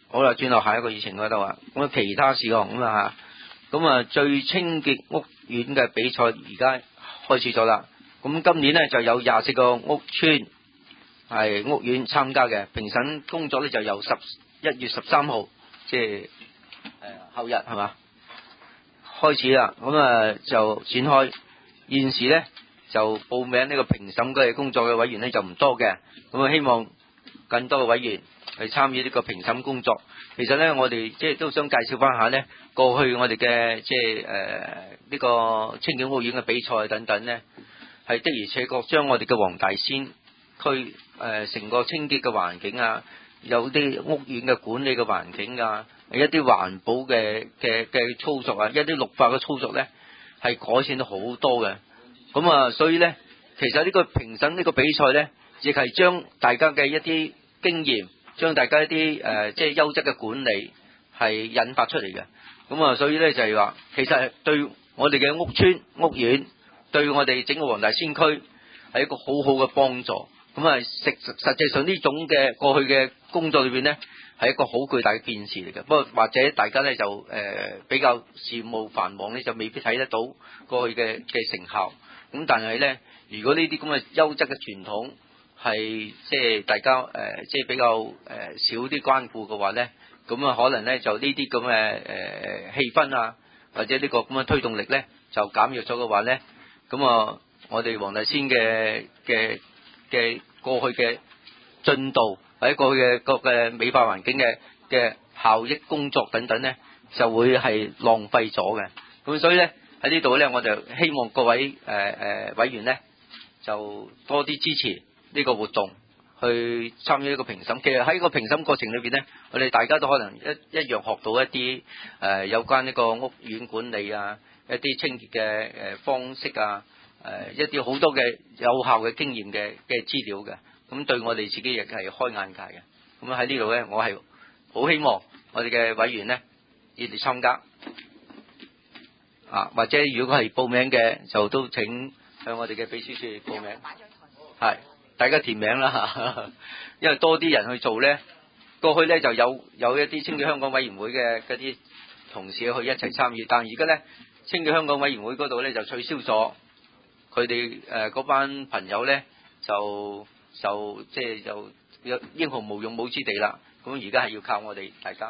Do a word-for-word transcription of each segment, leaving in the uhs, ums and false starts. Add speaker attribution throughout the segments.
Speaker 1: 好啦，轉到下一個議程嗰度啊。咁啊，其他事項咁啊嚇，咁啊最清潔屋苑嘅比賽而家開始咗啦。咁今年呢就有廿四個屋邨係屋苑參加嘅，評審工作呢就由十一月十三號，即係誒後日係嘛開始啦。咁啊就展開。現時呢就報名呢個評審嘅工作嘅委員呢就唔多嘅，咁啊希望更多嘅委員去參與呢個評審工作。其實呢，我哋即係都想介紹翻下呢過去我哋嘅即係誒呢個清潔屋苑嘅比賽等等呢，係的而且確將我哋嘅黃大仙區誒成個清潔嘅環境啊，有啲屋苑嘅管理嘅環境啊，一啲環保嘅嘅嘅操作啊，一啲綠化嘅操作呢，係改善咗好多嘅。咁啊，所以呢，其實呢個評審呢個比賽呢，亦係將大家嘅一啲經驗，將大家一啲誒、呃、即係優質嘅管理係引發出嚟嘅。咁啊，所以呢，就係話，其實係對我哋嘅屋邨屋苑，對我哋整個黃大仙區係一個好好嘅幫助。咁啊，實實際上呢種嘅過去嘅工作裏邊呢，係一個好巨大嘅件事嚟嘅。不過或者大家呢，就誒、呃、比較事務繁忙呢，就未必睇得到過去嘅嘅成效。咁但係呢，如果呢啲咁嘅優質嘅傳統係即係大家誒、呃、即係比較誒、呃、少啲關顧嘅話呢，咁啊可能呢就呢啲咁嘅誒氣氛啊，或者呢個咁嘅推動力呢，就減弱咗嘅話呢，咁啊我哋黃大仙嘅嘅嘅過去嘅進度或者過去嘅個嘅美化環境嘅嘅效益工作等等呢，就會係浪費咗嘅。咁所以呢，喺呢度呢，我就希望各位誒誒、呃、委員呢，就多啲支持呢個活動，去參與呢個評審。其實喺個評審過程裏邊呢，我哋大家都可能一一樣學到一啲誒、呃、有關呢個屋苑管理啊，一啲清潔嘅誒方式啊，誒、呃、一啲好多嘅有效嘅經驗嘅嘅資料嘅。咁對我哋自己亦係開眼界嘅。咁喺呢度呢，我係好希望我哋嘅委員呢，熱烈參加。啊，或者如果係報名嘅，就都請向我哋嘅秘書處報名，係大家填名啦嚇，因為多啲人去做呢，過去呢就有有一啲清潔香港委員會嘅嗰啲同事去一齊參與，但而家呢，清潔香港委員會嗰度呢就取消咗，佢哋誒嗰班朋友呢，就就即係就有英雄無用武之地啦，咁而家係要靠我哋大家，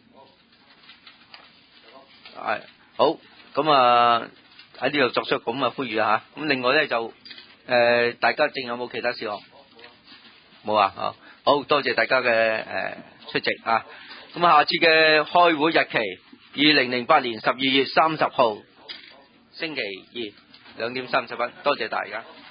Speaker 1: 係好。咁啊喺呢度作出咁嘅呼籲啊嚇，咁另外咧就誒、呃、大家仲有冇其他事項？冇啊，好，好多謝大家嘅誒、呃、出席啊！咁下次嘅開會日期二零零八年十二月三十號星期二兩點三十分，多謝大家。